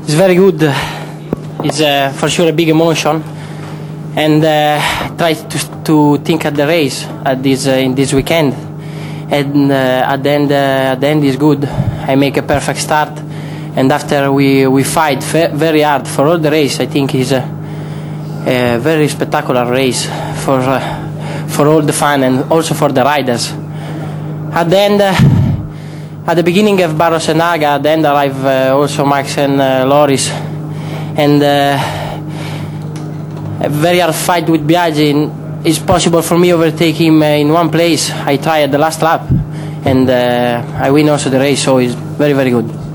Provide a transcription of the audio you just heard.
It's very good. It's for sure a big emotion, and try to think at the race in this weekend. And at the end is good. I make a perfect start, and after we fight very hard for all the race. I think it's a very spectacular race for all the fans and also for the riders. At the end, at the beginning of Barros and Haga, at the end arrive also Max and Loris, and a very hard fight with Biaggi. It's possible for me to overtake him in one place. I try at the last lap, and I win also the race, so it's very, very good.